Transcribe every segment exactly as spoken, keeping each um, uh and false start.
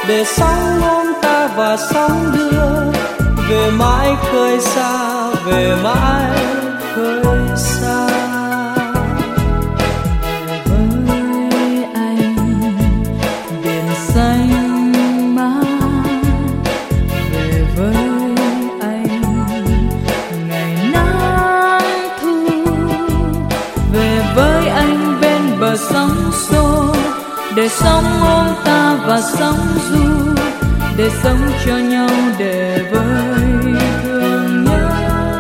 để sóng ôm ta và sóng đưa về mãi khơi xa, về mãi khơi xa. Với anh biển xanh mát, về với anh ngày nắng thu, về với anh bên bờ sóng xô, để sóng ôm ta và sóng du, để sống cho nhau, để với thương nhớ.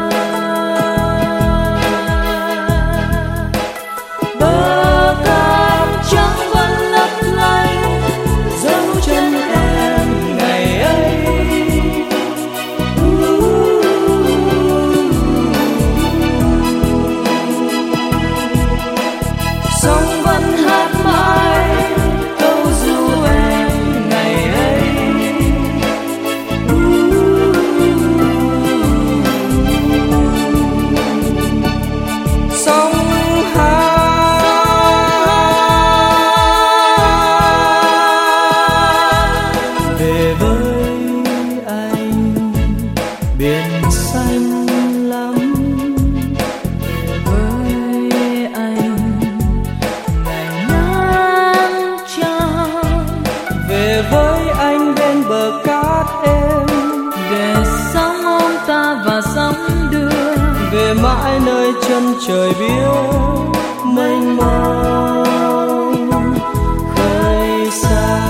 Bờ cát trắng vẫn lấp lánh dấu chân em ngày ấy. Sóng vẫn hát mãi câu ru em ngày ấy. Sóng hát về với anh biển xanh lắm, Về với anh ngày nắng trắng, về với anh bên bờ cát êm, để sóng ôm ta và sóng đưa về mãi nơi chân trời biếc mênh mông khơi xa.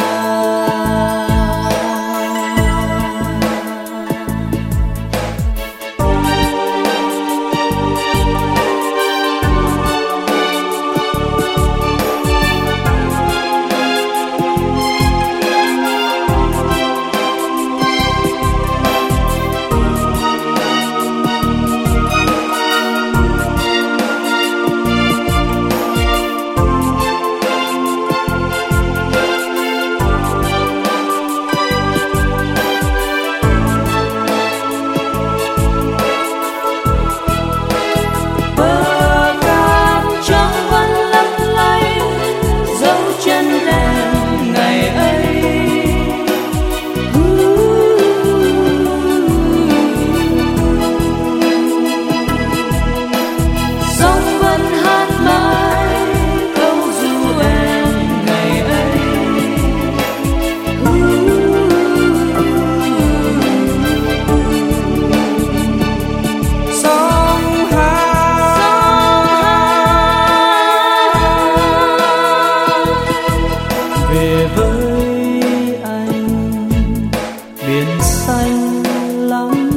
Về với anh biển xanh lắm,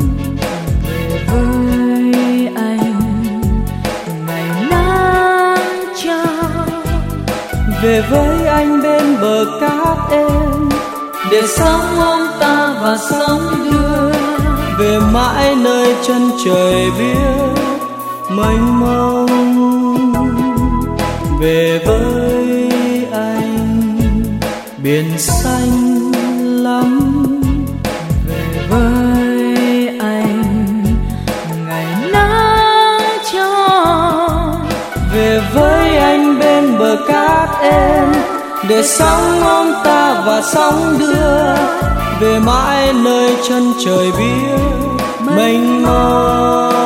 về với anh ngày nắng trắng, về với anh bên bờ cát êm, để sóng ôm ta và sóng đưa về mãi nơi chân trời biếc mênh mông. Về với anh biển xanh lắm, về với anh ngày nắng trắng, về với anh bên bờ cát êm, để sóng ôm ta và sóng đưa về mãi nơi chân trời biếc mênh mông.